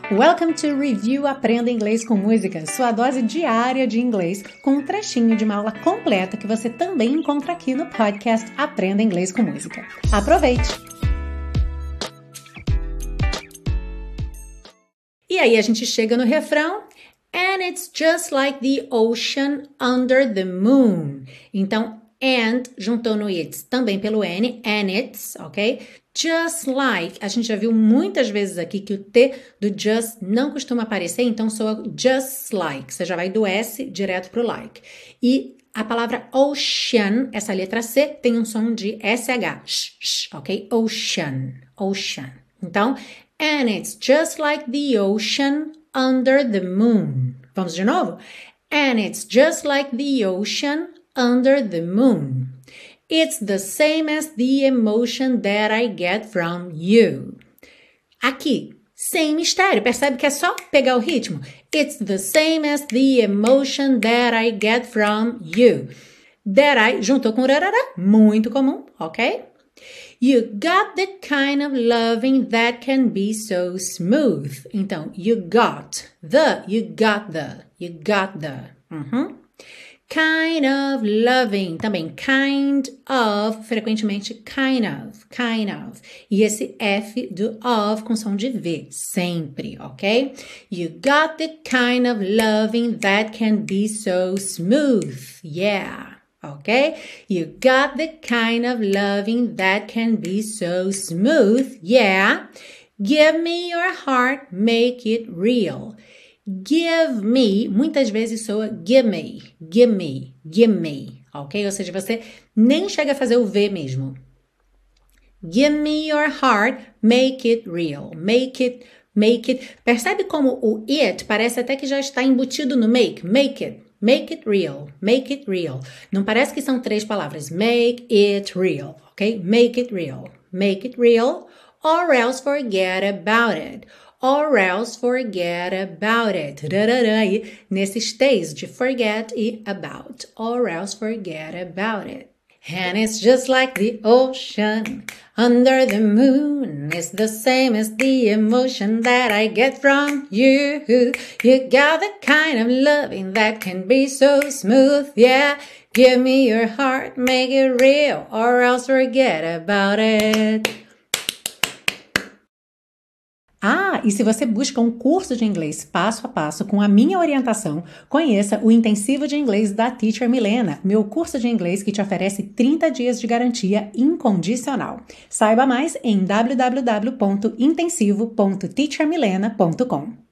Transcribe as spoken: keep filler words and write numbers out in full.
Welcome to Review Aprenda Inglês com Música, sua dose diária de inglês com um trechinho de uma aula completa que você também encontra aqui no podcast Aprenda Inglês com Música. Aproveite! E aí a gente chega no refrão. And it's just like the ocean under the moon. Então, and juntou no it's também pelo N, and it's, ok? Just like, a gente já viu muitas vezes aqui que o T do just não costuma aparecer, então soa just like. Você já vai do S direto pro like. E a palavra ocean, essa letra C, tem um som de S H, sh, sh, ok? Ocean, ocean. Então, and it's just like the ocean under the moon. Vamos de novo? And it's just like the ocean under the moon. It's the same as the emotion that I get from you. Aqui, sem mistério, percebe que é só pegar o ritmo? It's the same as the emotion that I get from you. That I, juntou com rarará, muito comum, ok? You got the kind of loving that can be so smooth. Então, you got the, you got the, you got the. Uhum. Kind of loving, também kind of, frequentemente kind of, kind of. E esse F do of com som de V, sempre, ok? You got the kind of loving that can be so smooth, yeah. Okay? You got the kind of loving that can be so smooth, yeah. Give me your heart, make it real. Give me, muitas vezes soa give me, give me, give me, ok? Ou seja, você nem chega a fazer o V mesmo. Give me your heart, make it real, make it, make it. Percebe como o it parece até que já está embutido no make, make it. Make it real, make it real. Não parece que são três palavras. Make it real, ok? Make it real, make it real, or else forget about it. Or else forget about it. E nesses T's de forget e about. Or else forget about it. And it's just like the ocean under the moon. It's the same as the emotion that I get from you. You got the kind of loving that can be so smooth, yeah. Give me your heart, make it real, or else forget about it. Ah, e se você busca um curso de inglês passo a passo com a minha orientação, conheça o Intensivo de Inglês da Teacher Milena, meu curso de inglês que te oferece trinta dias de garantia incondicional. Saiba mais em w w w ponto intensivo ponto teacher milena ponto com.